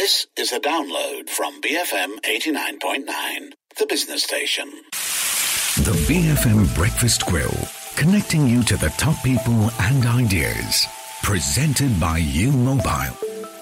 This is a download from BFM 89.9, the business station. The BFM Breakfast Grill, connecting you to the top people and ideas. Presented by U Mobile.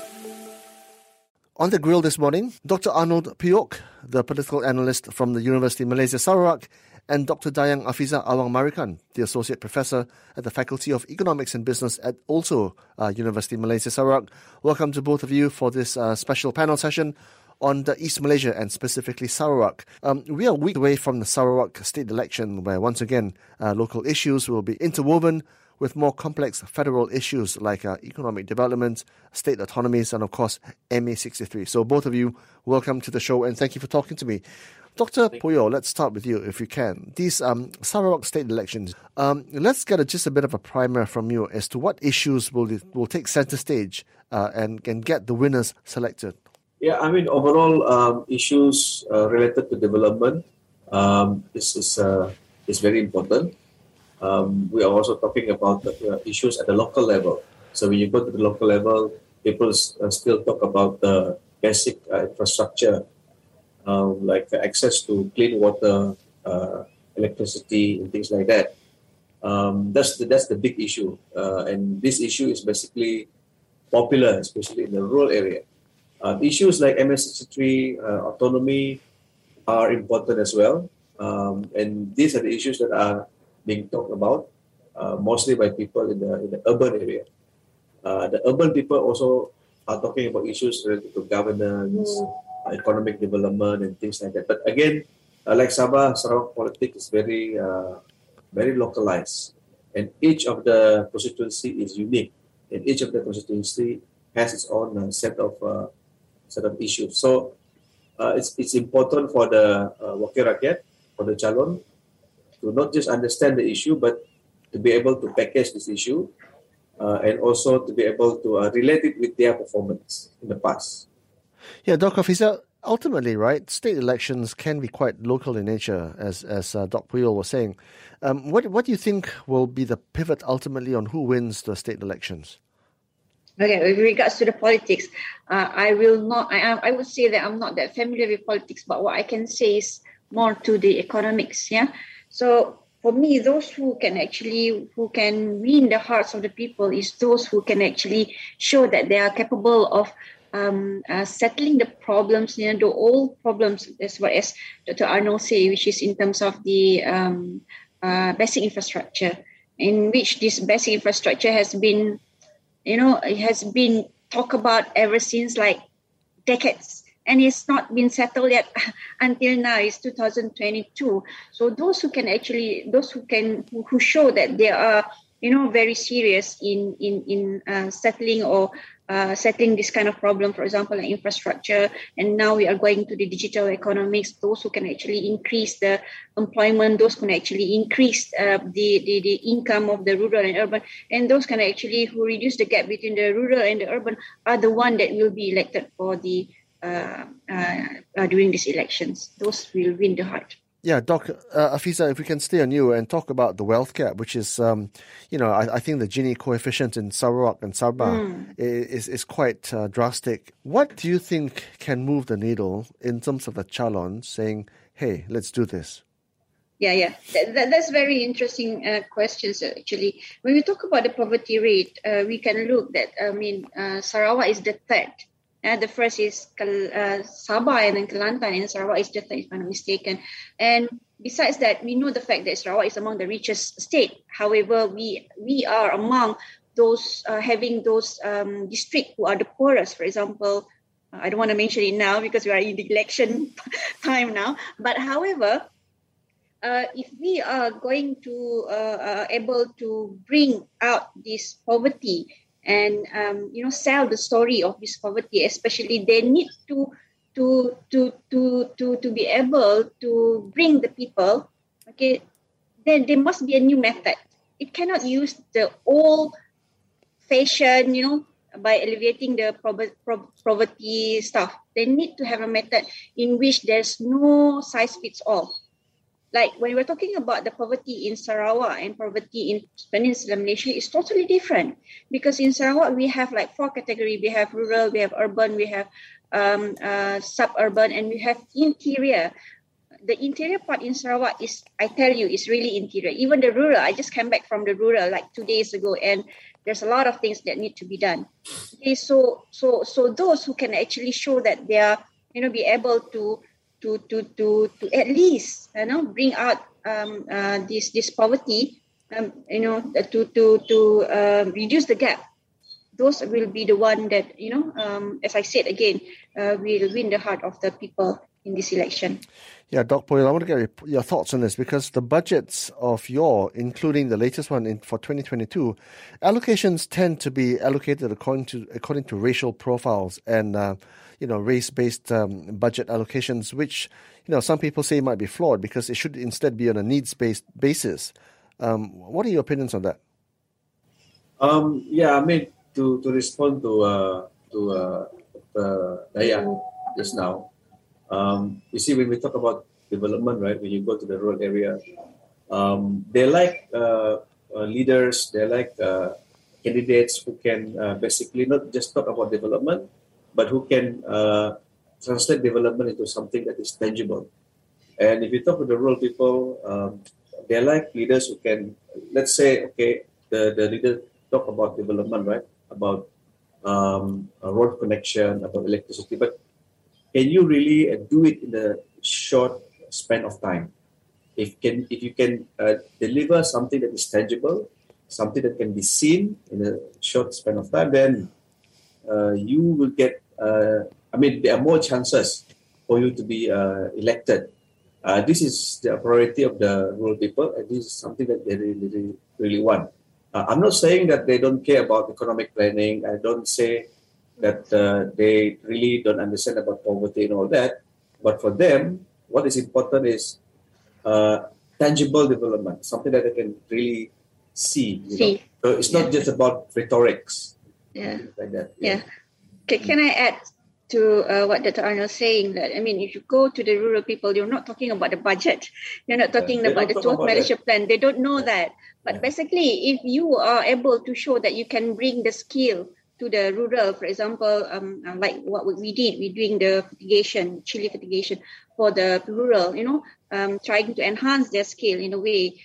On the grill this morning, Dr. Arnold Piok, the political analyst from the University Malaysia Sarawak, and Dr. Dayang Afiza Awang Marikan, the Associate Professor at the Faculty of Economics and Business at also University Malaysia Sarawak. Welcome to both of you for this special panel session on the East Malaysia and specifically Sarawak. We are a week away from the Sarawak state election, where once again local issues will be interwoven with more complex federal issues like economic development, state autonomies, and of course MA63. So both of you, welcome to the show and thank you for talking to me. Dr. Puyo, let's start with you if you can. These Sarawak state elections, let's get just a bit of a primer from you as to what issues will take center stage and get the winners selected. Yeah, I mean, overall issues related to development is very important. We are also talking about the issues at the local level. So when you go to the local level, people still talk about the basic infrastructure, like access to clean water, electricity, and things like that. That's the big issue. And this issue is basically popular, especially in the rural area. Issues like MA63, autonomy are important as well. And these are the issues that are being talked about, mostly by people in the urban area. The urban people also are talking about issues related to governance, economic development, and things like that. But again, like Sabah, Sarawak politics is very localized, and each of the constituency is unique, and each of the constituency has its own set of issues. So it's important for the Wakil Rakyat, for the Calon, to not just understand the issue, but to be able to package this issue and also to be able to relate it with their performance in the past. Yeah, Dr. Afiza, ultimately, right, state elections can be quite local in nature, as Dr. Puyol was saying. What do you think will be the pivot ultimately on who wins the state elections? Okay, with regards to the politics, I would say that I'm not that familiar with politics, but what I can say is more to the economics, yeah? So for me, those who can win the hearts of the people is those who can actually show that they are capable of settling the problems, the old problems, as well as Dr. Arnold said, which is in terms of the basic infrastructure, in which this basic infrastructure has been, it has been talked about ever since like decades. And it's not been settled yet until now. It's 2022. So those who show that they are, very serious in settling this kind of problem, for example, like infrastructure. And now we are going to the digital economics. Those who can actually increase the employment, those can actually increase the income of the rural and urban, and those can actually who reduce the gap between the rural and the urban are the one that will be elected for the during these elections. Those will win the heart. Yeah, Dr. Afiza, if we can stay on you and talk about the wealth gap, which is, I think the Gini coefficient in Sarawak and Sabah is quite drastic. What do you think can move the needle in terms of the Calon saying, hey, let's do this? Yeah. That's very interesting questions, actually. When we talk about the poverty rate, we can look that, Sarawak is the third. The first is Sabah and then Kelantan, and Sarawak is the third, if I'm not mistaken. And besides that, we know the fact that Sarawak is among the richest state. However, we are among those having those districts who are the poorest. For example, I don't want to mention it now because we are in the election time now. But however, if we are going to able to bring out this poverty and sell the story of this poverty, especially they need to be able to bring the people. Okay, then there must be a new method. It cannot use the old fashion, by alleviating the poverty stuff. They need to have a method in which there's no size fits all. Like when we're talking about the poverty in Sarawak and poverty in Peninsular Malaysia, it's totally different. Because in Sarawak, we have like 4 categories. We have rural, we have urban, we have suburban, and we have interior. The interior part in Sarawak is, I tell you, is really interior. Even the rural, I just came back from the rural like 2 days ago, and there's a lot of things that need to be done. Okay, so those who can actually show that they are, be able to at least, bring out this poverty, to reduce the gap. Those will be the one that, as I said again, will win the heart of the people in this election. Yeah, Dr. Poyal, I want to get your thoughts on this, because the budgets of including the latest one for 2022, allocations tend to be allocated according to racial profiles and race-based budget allocations, which some people say might be flawed because it should instead be on a needs-based basis. What are your opinions on that? To respond to Dayang just now. You see, when we talk about development, right, when you go to the rural area, they like leaders, they like candidates who can basically not just talk about development, but who can translate development into something that is tangible. And if you talk to the rural people, they like leaders who can, let's say, okay, the leader talk about development, right, about road connection, about electricity, but can you really do it in a short span of time? If you can deliver something that is tangible, something that can be seen in a short span of time, then you will get. There are more chances for you to be elected. This is the priority of the rural people, and this is something that they really, really want. I'm not saying that they don't care about economic planning. I don't say that they really don't understand about poverty and all that. But for them, what is important is tangible development, something that they can really see. So it's not just about rhetorics. Yeah. Like that. Yeah. Can I add to what Dr. Arnold is saying? That if you go to the rural people, you're not talking about the budget. You're not talking about the 12 Malaysia plan. They don't know that. But basically, if you are able to show that you can bring the skill to the rural, for example, like what we did, we're doing the chili fertigation for the rural, trying to enhance their skill in a way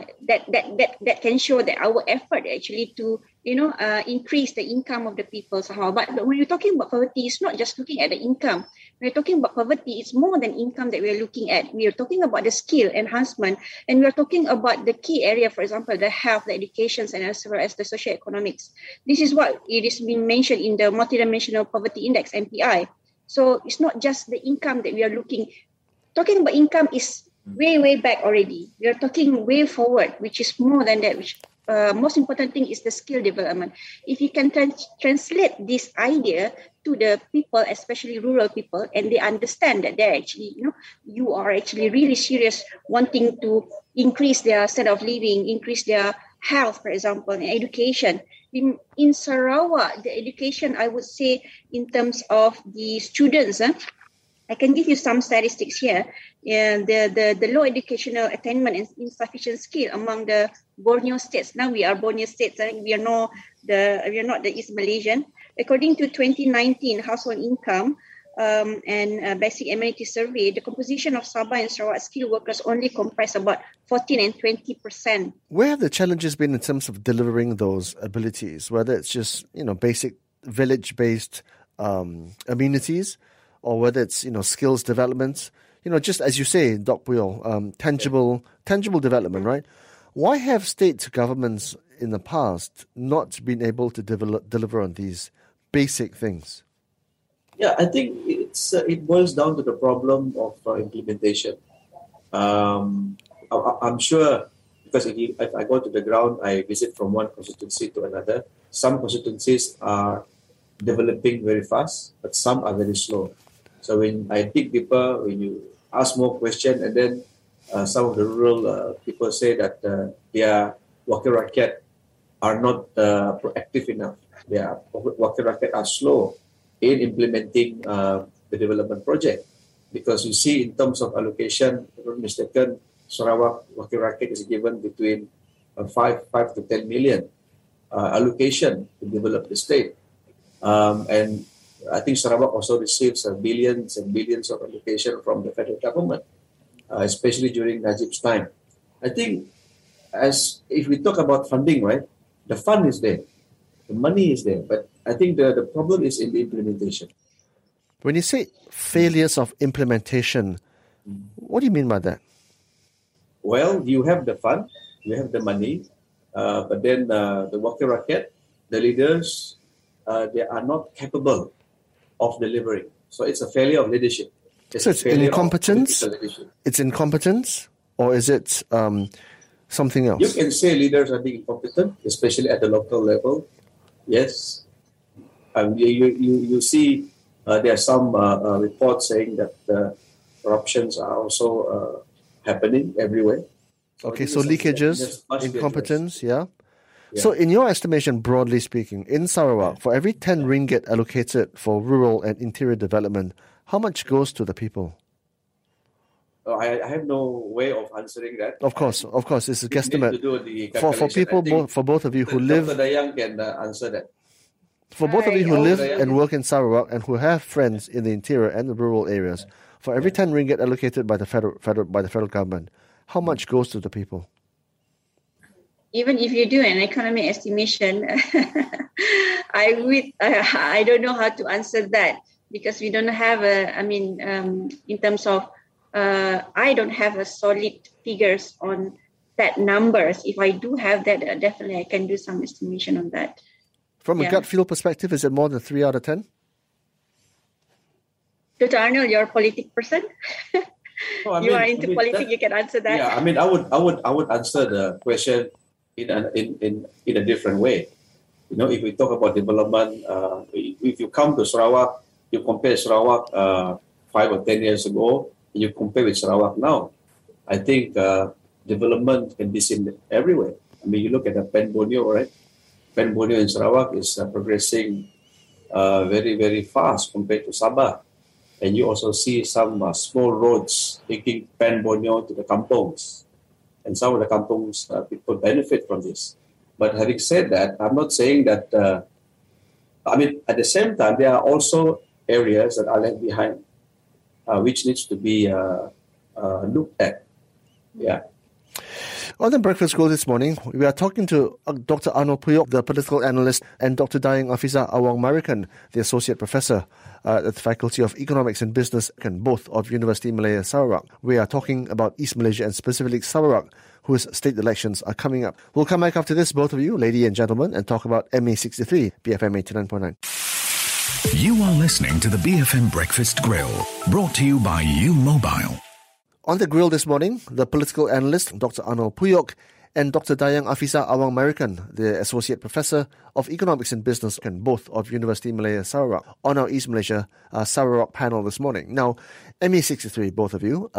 that can show that our effort actually to, increase the income of the people somehow. But when you're talking about poverty, it's not just looking at the income. When you're talking about poverty, it's more than income that we're looking at. We are talking about the skill enhancement, and we're talking about the key area, for example, the health, the education, and as well as the socioeconomics. This is what it is being mentioned in the Multidimensional Poverty Index, MPI. So it's not just the income that we are talking about. Income is way, way back already. We are talking way forward, which is more than that, which most important thing is the skill development. If you can translate this idea to the people, especially rural people, and they understand that they're actually, you are actually really serious wanting to increase their standard of living, increase their health, for example, and education. In Sarawak, the education, I would say, in terms of the students, I can give you some statistics here. The low educational attainment and insufficient skill among the Borneo states. Now we are Borneo states. We are not the East Malaysian. According to 2019 household income and basic amenity survey, the composition of Sabah and Sarawak skilled workers only comprise about 14 and 20%. Where have the challenges been in terms of delivering those abilities? Whether it's just basic village-based amenities, or whether it's skills development, just as you say, Dr. Poyal, tangible development, right? Why have state governments in the past not been able to deliver on these basic things? Yeah, I think it boils down to the problem of implementation. I'm sure, because if I go to the ground, I visit from one constituency to another. Some constituencies are developing very fast, but some are very slow. So when I dig deeper, when you ask more questions, and then some of the rural people say that their wakil rakyat are not proactive enough. Their wakil rakyat are slow in implementing the development project. Because you see, in terms of allocation, if I'm not mistaken, Sarawak Wakil Rakyat is given between 5 to 10 million allocation to develop the state. And I think Sarawak also receives billions and billions of allocation from the federal government, especially during Najib's time. I think if we talk about funding, right, the fund is there, the money is there, but I think the problem is in the implementation. When you say failures of implementation, what do you mean by that? Well, you have the fund, you have the money, but then the Wakil Rakyat, the leaders, they are not capable of delivering. So it's a failure of leadership. So it's incompetence? It's incompetence? Or is it something else? You can say leaders are being incompetent, especially at the local level. Yes. You see there are some reports saying that corruptions are also happening everywhere. Okay, so leakages, incompetence, yeah. So in your estimation, broadly speaking, in Sarawak, for every 10 ringgit allocated for rural and interior development, how much goes to the people? I have no way of answering that. Of course, it's a guesstimate. For people, for both of you who live... Dr. Dayang can answer that. For both of you who live and work in Sarawak and who have friends in the interior and the rural areas, for every 10 ringgit allocated by the federal government, how much goes to the people? Even if you do an economic estimation, I don't know how to answer that because we don't have in terms of, I don't have a solid figures on that numbers. If I do have that, definitely I can do some estimation on that. From a gut feel perspective, is it more than 3 out of 10? Dr. Arnold, you're a politics person. You are into politics. You can answer that. Yeah, I would answer the question in a different way. If we talk about development, if you come to Sarawak, you compare Sarawak 5 or 10 years ago, you compare with Sarawak now. I think development can be seen everywhere. You look at the Pen Borneo, right? Pen Borneo in Sarawak is progressing very, very fast compared to Sabah. And you also see some small roads taking Pen Borneo to the kampongs. And some of the kampongs, people benefit from this. But having said that, I'm not saying that, at the same time, there are also areas that are left behind, which needs to be looked at. Yeah. On the Breakfast Grill this morning, we are talking to Dr. Arnold Puyok, the political analyst, and Dr. Dayang Afizah Awang Marikan, the associate professor at the Faculty of Economics and Business, and both of University Malaya Sarawak. We are talking about East Malaysia and specifically Sarawak, whose state elections are coming up. We'll come back after this, both of you, ladies and gentlemen, and talk about MA63, BFM 89.9. You are listening to the BFM Breakfast Grill, brought to you by U Mobile. On the grill this morning, the political analyst, Dr. Arnold Puyok, and Dr. Dayang Afizah Awang Marikan, the Associate Professor of Economics and Business, and both of University Malaya Sarawak, on our East Malaysia Sarawak panel this morning. Now, MA63, both of you,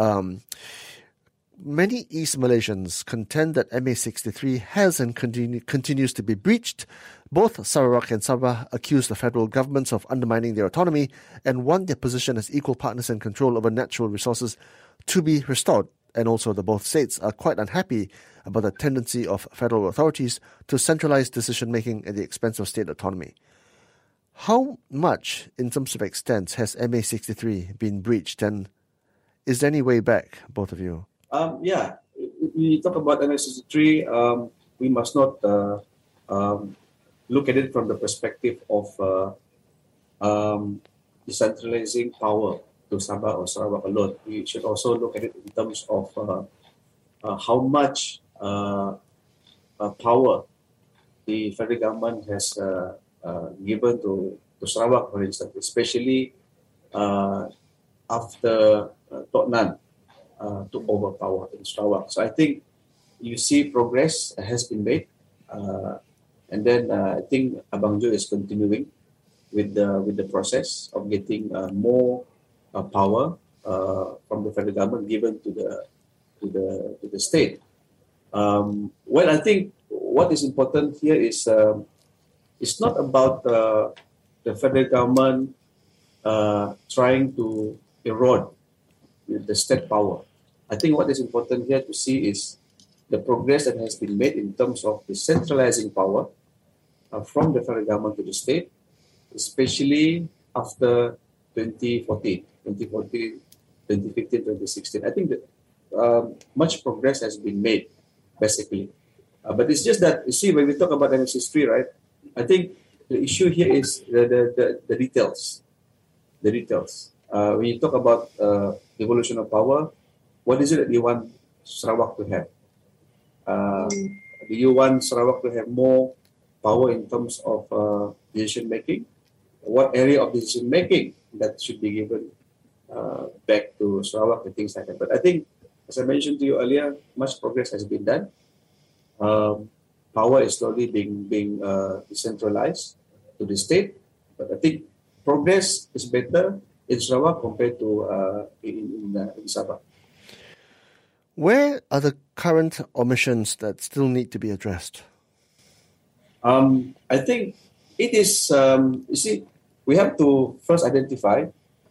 many East Malaysians contend that MA63 has and continues to be breached. Both Sarawak and Sabah accuse the federal governments of undermining their autonomy and want their position as equal partners in control over natural resources to be restored. And also the both states are quite unhappy about the tendency of federal authorities to centralize decision-making at the expense of state autonomy. How much, in terms of extent, has MA63 been breached, and is there any way back, both of you? We talk about MA63, we must not look at it from the perspective of decentralizing power to Sabah or Sarawak alone. We should also look at it in terms of how much power the federal government has given to Sarawak, for instance, especially after Tok Nan took over power in Sarawak. So I think you see progress has been made. And then I think Abang Jo is continuing with the process of getting more power from the federal government given to the state. I think what is important here is it's not about the federal government trying to erode the state power. I think what is important here to see is the progress that has been made in terms of decentralizing power from the federal government to the state, especially after 2015, 2016. I think that much progress has been made, basically. But it's just that, you see, when we talk about MS3, right, I think the issue here is the details. The details. When you talk about devolution of power, what is it that you want Sarawak to have? Do you want Sarawak to have more power in terms of decision making? What area of decision making that should be given back to Sarawak and things like that? But I think, as I mentioned to you earlier, much progress has been done. Power is slowly being decentralized to the state, but I think progress is better in Sarawak compared to in Sabah. Where are the current omissions that still need to be addressed? I think it is, you see, we have to first identify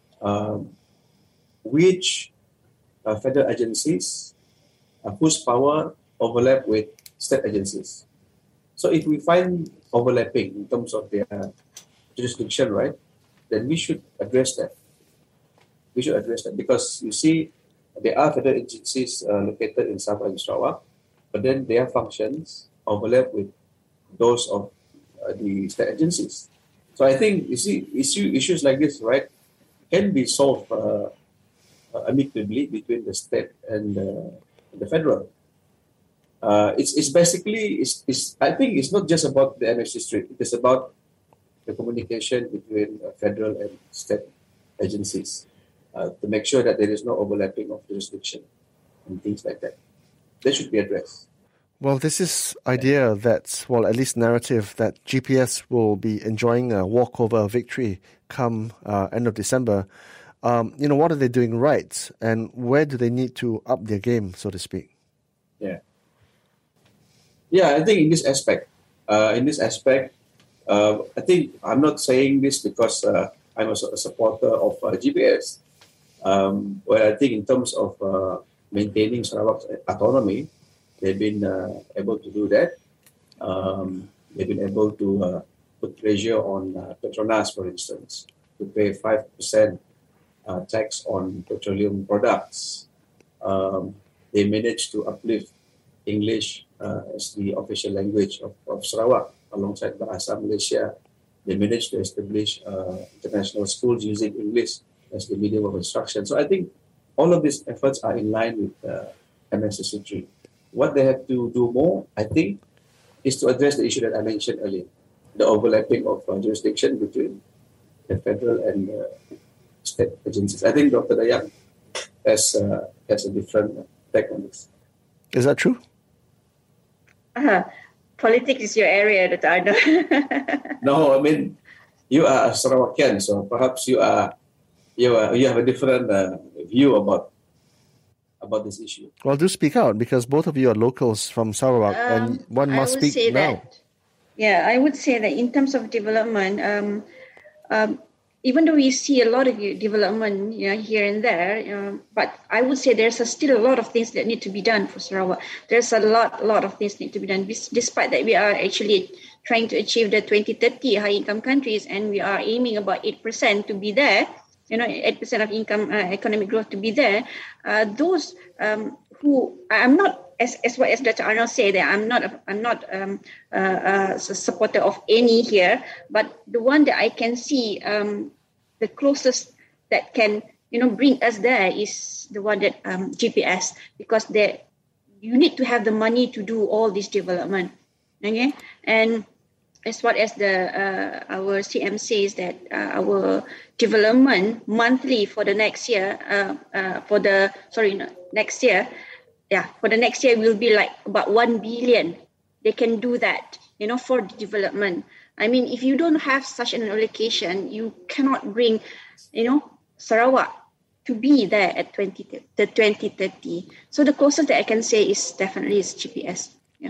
which federal agencies whose power overlap with state agencies. So if we find overlapping in terms of their jurisdiction, right, then we should address that. We should address that because, you see, there are federal agencies located in Sabah and Sarawak, but then their functions overlap with those of the state agencies. So I think, you see, issues like this, right, can be solved amicably between the state and the federal. It's basically, I think it's not just about the MSC Street. It is about the communication between federal and state agencies to make sure that there is no overlapping of jurisdiction and things like that. They should be addressed. Well, this is idea that, well, at least narrative that GPS will be enjoying a walkover victory come end of December. What are they doing right, and where do they need to up their game, so to speak? Yeah, I think in this aspect, I think I'm not saying this because I'm a supporter of GPS. Well, I think in terms of maintaining Sarawak's autonomy, they've been able to do that. They've been able to put pressure on Petronas, for instance, to pay 5% tax on petroleum products. They managed to uplift English as the official language of Sarawak alongside Bahasa Malaysia. They managed to establish international schools using English as the medium of instruction. So I think all of these efforts are in line with MSC3. What they have to do more, I think, is to address the issue that I mentioned earlier, the overlapping of jurisdiction between the federal and state agencies. I think Dr. Dayang has a different take on this. Is that true? Politics is your area, Dr. Arnold. No, I mean, you are a Sarawakian, so perhaps you have a different view about this issue. Well, do speak out, because both of you are locals from Sarawak, and one must speak now. I would say that in terms of development, even though we see a lot of development here and there, but I would say there's still a lot of things that need to be done for Sarawak. There's a lot of things need to be done, despite that we are actually trying to achieve the 2030 high-income countries, and we are aiming about 8% to be there, 8% of income economic growth to be there. Those who I'm not, as Dr. Arnold said, that I'm not a supporter of any here, but the one that I can see the closest that can bring us there is the one that GPS, because you need to have the money to do all this development. Okay, and as far as our CM says that our development monthly for the next year, for the next year will be like about 1 billion. They can do that, for the development. I mean, if you don't have such an allocation, you cannot bring, Sarawak to be there at 2030. So the closest that I can say is definitely GPS. Yeah.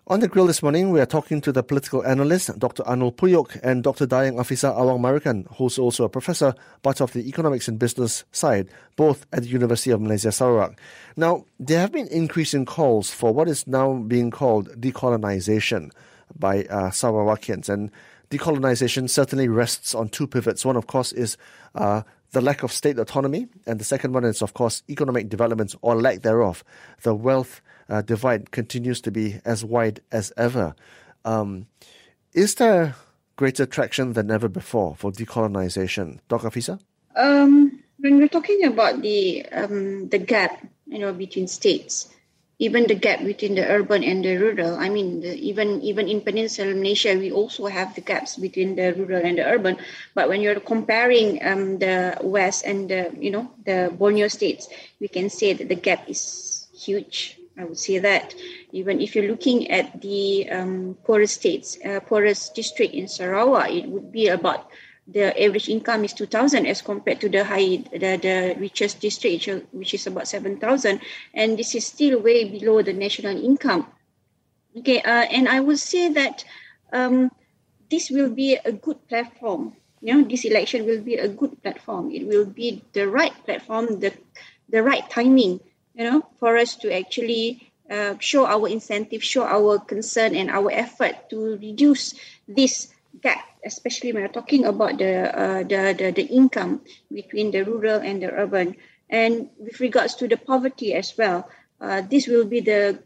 On the grill this morning, we are talking to the political analyst, Dr. Arnold Puyok, and Dr. Dayang Afisa Awang Marikan, who's also a professor, but of the economics and business side, both at the University of Malaysia Sarawak. Now, there have been increasing calls for what is now being called decolonization by Sarawakians. And decolonization certainly rests on two pivots. One, of course, is the lack of state autonomy, and the second one is, of course, economic development or lack thereof. The wealth divide continues to be as wide as ever. Is there greater traction than ever before for decolonization? Dr. Afisa? When we're talking about the gap, between states, even the gap between the urban and the rural. I mean, even in Peninsular Malaysia, we also have the gaps between the rural and the urban. But when you're comparing the West and the Borneo states, we can say that the gap is huge. I would say that even if you're looking at the poorest states, poorest district in Sarawak, it would be about the average income is 2,000 as compared to the richest district, which is about 7,000, and this is still way below the national income. Okay, and I would say that this will be a good platform. This election will be a good platform. It will be the right platform, the right timing. For us to actually show our incentive, show our concern and our effort to reduce this gap, especially when we're talking about the income between the rural and the urban. And with regards to the poverty as well, this will be the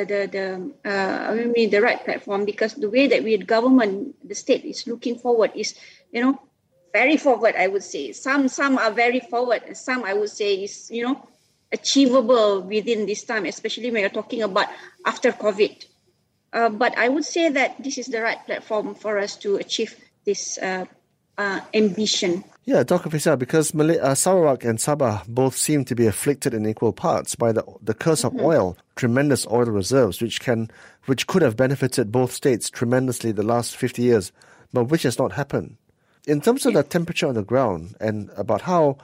right platform, because the way that the state is looking forward is, very forward, I would say. Some are very forward, and some I would say is, achievable within this time, especially when you're talking about after COVID. But I would say that this is the right platform for us to achieve this ambition. Yeah, Dr. Afisa, because Sarawak and Sabah both seem to be afflicted in equal parts by the curse of oil, tremendous oil reserves, which could have benefited both states tremendously the last 50 years, but which has not happened. In terms of the temperature on the ground and about how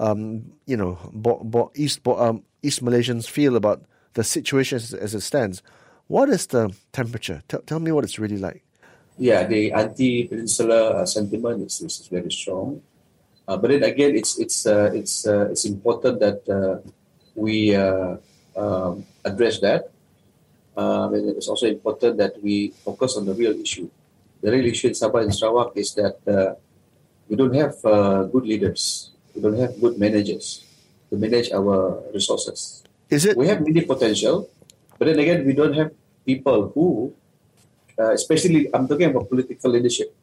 East Malaysians feel about the situation as it stands, what is the temperature? Tell me what it's really like. Yeah, the anti-peninsular sentiment is very strong. But then again, it's important that we address that. And it's also important that we focus on the real issue. The real issue in Sabah and Sarawak is that we don't have good leaders. We don't have good managers to manage our resources. We have many potential, but then again, we don't have people who, especially I'm talking about political leadership,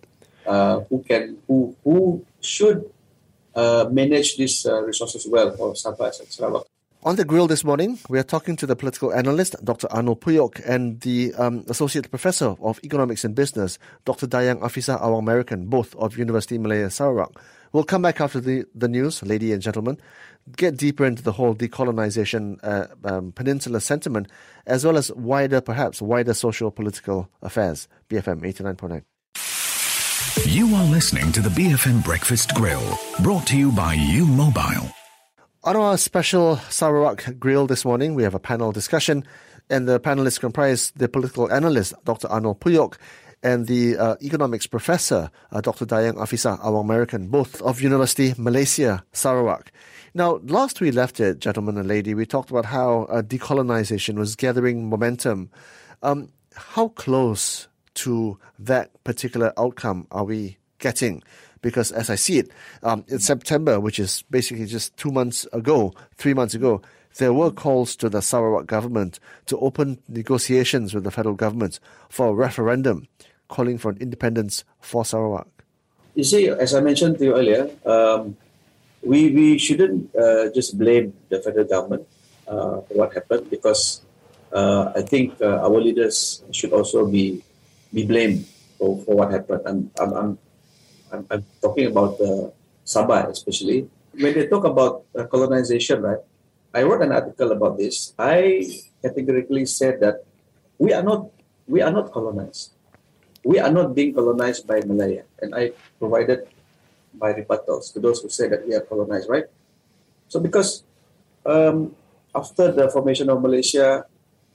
who should manage these resources well for Sabah and Sarawak. On the grill this morning, we are talking to the political analyst, Dr. Arnold Puyok, and the Associate Professor of Economics and Business, Dr. Dayang Afisa Awang Marikan, both of University Malaya Sarawak. We'll come back after the news, ladies and gentlemen, get deeper into the whole decolonization peninsula sentiment, as well as wider socio-political affairs. BFM 89.9. You are listening to the BFM Breakfast Grill, brought to you by U Mobile. On our special Sarawak Grill this morning, we have a panel discussion, and the panelists comprise the political analyst, Dr. Arnold Puyok, and the economics professor, Dr. Dayang Afisa Awang Marikan, both of University Malaysia Sarawak. Now, last we left it, gentlemen and lady, we talked about how decolonization was gathering momentum. How close to that particular outcome are we getting? Because as I see it, in September, which is basically just 3 months ago, there were calls to the Sarawak government to open negotiations with the federal government for a referendum calling for an independence for Sarawak. You see, as I mentioned to you earlier, we shouldn't just blame the federal government for what happened, because I think our leaders should also be blamed for what happened. I'm talking about Sabah especially. When they talk about colonization, right? I wrote an article about this. I categorically said that we are not colonized. We are not being colonized by Malaya, and I provided my rebuttals to those who say that we are colonized, right? So because after the formation of Malaysia,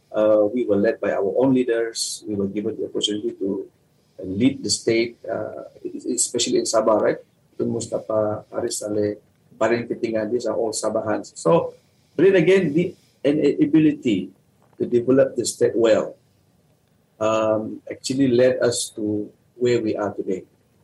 We were led by our own leaders. We were given the opportunity to lead the state, especially in Sabah, right? Tun Mustafa, Aris Saleh, Parin Ketingan, these are all Sabahans. So, but then again, the ability to develop the state well actually led us to where we are today.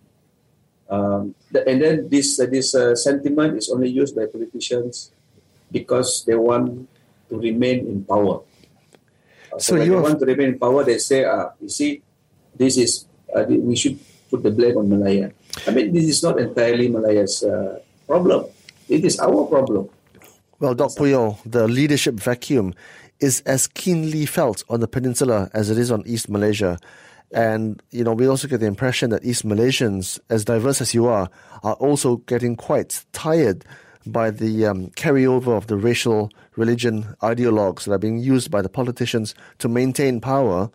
And then this sentiment is only used by politicians because they want to remain in power. So when they want to remain in power, they say, you see, this is we should put the blame on Malaya. I mean, this is not entirely Malaya's problem. It is our problem. Well, Dr. Puyo, the leadership vacuum is as keenly felt on the peninsula as it is on East Malaysia. And, we also get the impression that East Malaysians, as diverse as you are also getting quite tired by the carryover of the racial religion ideologues that are being used by the politicians to maintain power.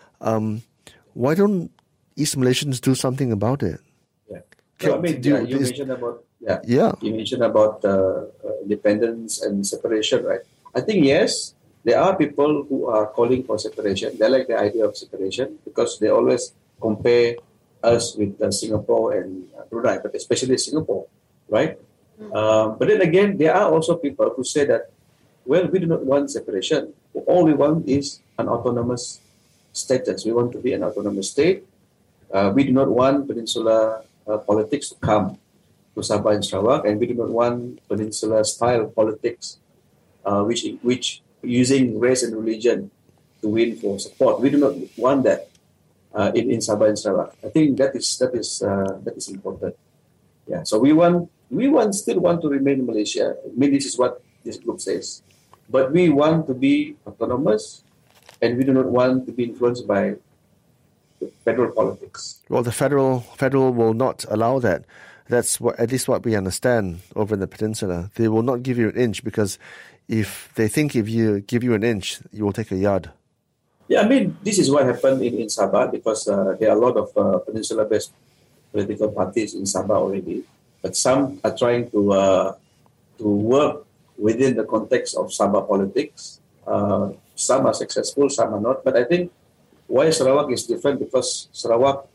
Why don't East Malaysians do something about it? Yeah. You mentioned about You mentioned about independence and separation, right? I think yes, there are people who are calling for separation. They like the idea of separation because they always compare us with Singapore and Brunei, but especially Singapore, right? But then again, there are also people who say that, well, we do not want separation. All we want is an autonomous status. We want to be an autonomous state. We do not want peninsular politics to come to Sabah and Sarawak, and we do not want peninsula-style politics, which using race and religion to win for support. We do not want that in Sabah and Sarawak. I think that is important. Yeah. So we still want to remain in Malaysia. I mean, this is what this group says, but we want to be autonomous, and we do not want to be influenced by the federal politics. Well, the federal will not allow that. That's at least what we understand over in the peninsula. They will not give you an inch because if they think if you give you an inch, you will take a yard. Yeah, I mean, this is what happened in Sabah because there are a lot of peninsula-based political parties in Sabah already. But some are trying to work within the context of Sabah politics. Some are successful, some are not. But I think why Sarawak is different because Sarawak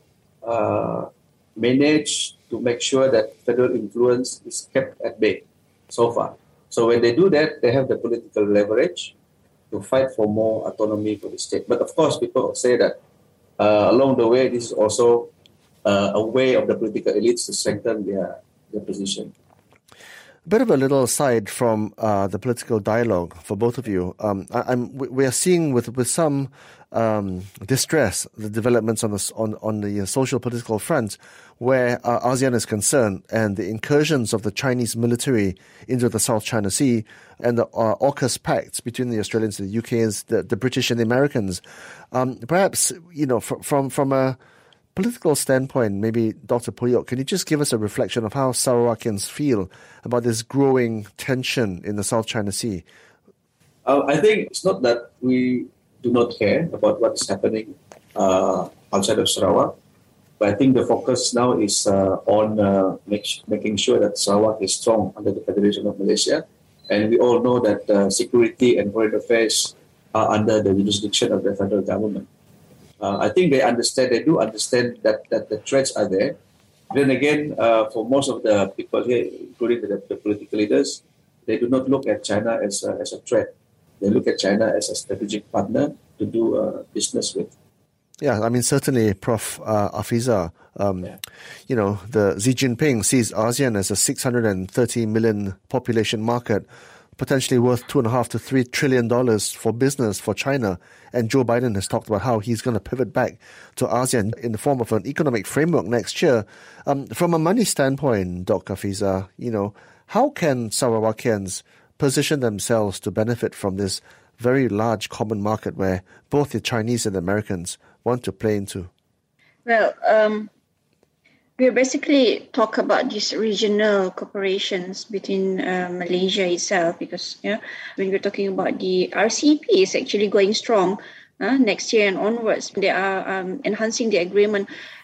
managed to make sure that federal influence is kept at bay so far. So when they do that, they have the political leverage to fight for more autonomy for the state. But of course, people say that along the way, this is also a way of the political elites to strengthen their position. A bit of a little aside from the political dialogue for both of you. We are seeing with some distress the developments on the social political front where ASEAN is concerned and the incursions of the Chinese military into the South China Sea and the AUKUS pacts between the Australians, the UKs, the British and the Americans. Perhaps, from a political standpoint, maybe Dr. Puyo, can you just give us a reflection of how Sarawakians feel about this growing tension in the South China Sea? I think it's not that we do not care about what's happening outside of Sarawak, but I think the focus now is on making sure that Sarawak is strong under the Federation of Malaysia. And we all know that security and foreign affairs are under the jurisdiction of the federal government. I think they do understand that the threats are there. Then again, for most of the people here, including the political leaders, they do not look at China as a threat. They look at China as a strategic partner to do business with. Yeah, I mean, certainly, Prof. Afiza, the Xi Jinping sees ASEAN as a 630 million population market, potentially worth $2.5 to $3 trillion for business for China. And Joe Biden has talked about how he's going to pivot back to ASEAN in the form of an economic framework next year. From a money standpoint, Dr. Afiza, how can Sarawakians position themselves to benefit from this very large common market where both the Chinese and the Americans want to play into? Well, we basically talk about these regional cooperations between Malaysia itself because when we're talking about the RCEP is actually going strong next year and onwards. They are enhancing the agreement.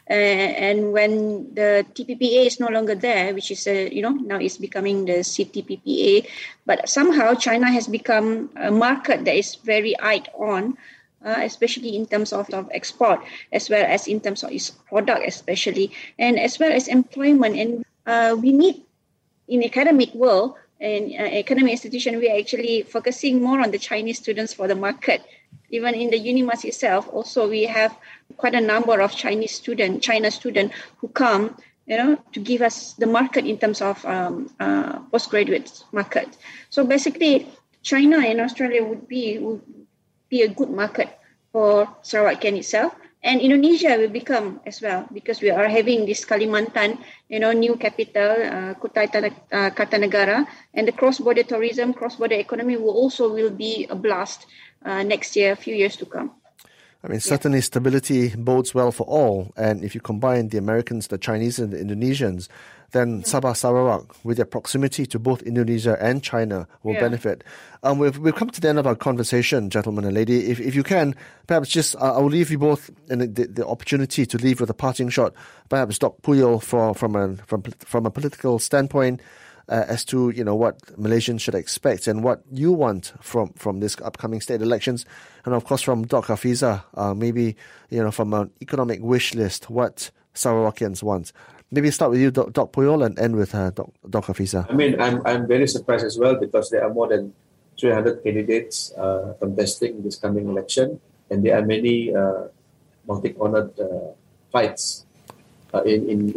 And when the TPPA is no longer there, which is now it's becoming the CTPPA, but somehow China has become a market that is very eyed on, especially in terms of export, as well as in terms of its product, especially, and as well as employment. And we need, in academic world and academic institution, we are actually focusing more on the Chinese students for the market. Even in the UNIMAS itself, also we have quite a number of China student who come, to give us the market in terms of postgraduate market. So basically, China and Australia would be a good market for Sarawak Ken itself. And Indonesia will become as well, because we are having this Kalimantan, new capital, Kutai Kartanegara, and the cross-border tourism, cross-border economy will be a blast next year, a few years to come. I mean, certainly stability bodes well for all. And if you combine the Americans, the Chinese, and the Indonesians, then Sabah Sarawak, with their proximity to both Indonesia and China, will benefit. We've come to the end of our conversation, gentlemen and lady. If you can, perhaps just I'll leave you both in the opportunity to leave with a parting shot. Perhaps Dr. Puyol from a political standpoint, as to what Malaysians should expect and what you want from this upcoming state elections, and of course from Dr. Hafizah, maybe from an economic wish list, what Sarawakians want. Maybe start with you, Dr. Puyol, and end with Dr. Hafizah. I mean, I'm very surprised as well, because there are more than 300 candidates contesting this coming election, and there are many multi-cornered fights in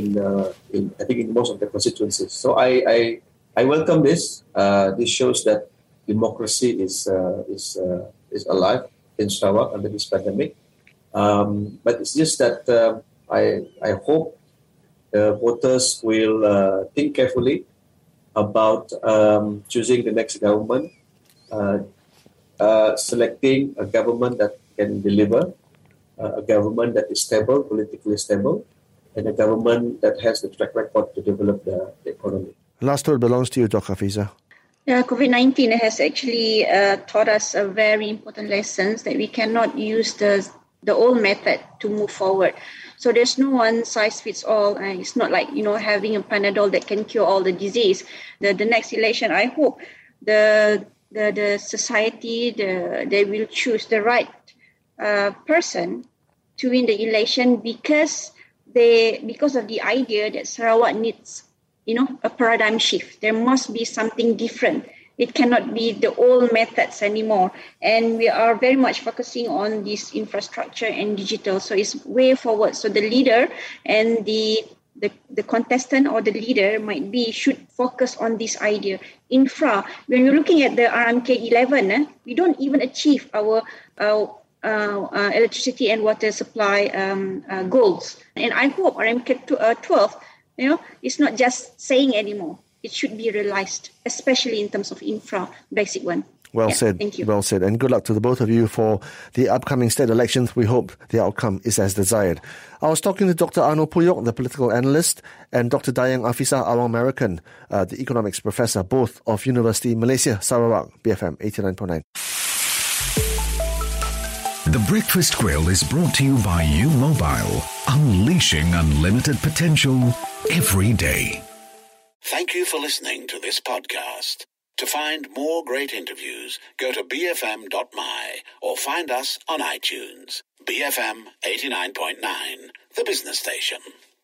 I think in most of the constituencies. So I welcome this. This shows that democracy is alive in Sarawak under this pandemic. But it's just that I hope the voters will think carefully about choosing the next government, selecting a government that can deliver, a government that is stable, politically stable, and a government that has the track record to develop the economy. Last word belongs to you, Dr. Hafizah. Yeah, COVID-19 has actually taught us a very important lessons that we cannot use the old method to move forward. So there's no one size fits all, and it's not like having a Panadol that can cure all the disease. The next election, I hope the society they will choose the right person to win the election, because of the idea that Sarawak needs, a paradigm shift. There must be something different. It cannot be the old methods anymore. And we are very much focusing on this infrastructure and digital. So it's way forward. So the leader and the contestant or the leader should focus on this idea. Infra, when you're looking at the RMK 11, we don't even achieve our electricity and water supply goals. And I hope RMK 12, it's not just saying anymore. It should be realized, especially in terms of infra, basic one. Well said. Thank you. Well said. And good luck to the both of you for the upcoming state elections. We hope the outcome is as desired. I was talking to Dr. Arnold Puyok, the political analyst, and Dr. Dayang Hafizah Awang American, the economics professor, both of University Malaysia Sarawak, BFM 89.9. The Breakfast Grill is brought to you by U Mobile, unleashing unlimited potential every day. Thank you for listening to this podcast. To find more great interviews, go to bfm.my or find us on iTunes. BFM 89.9, the business station.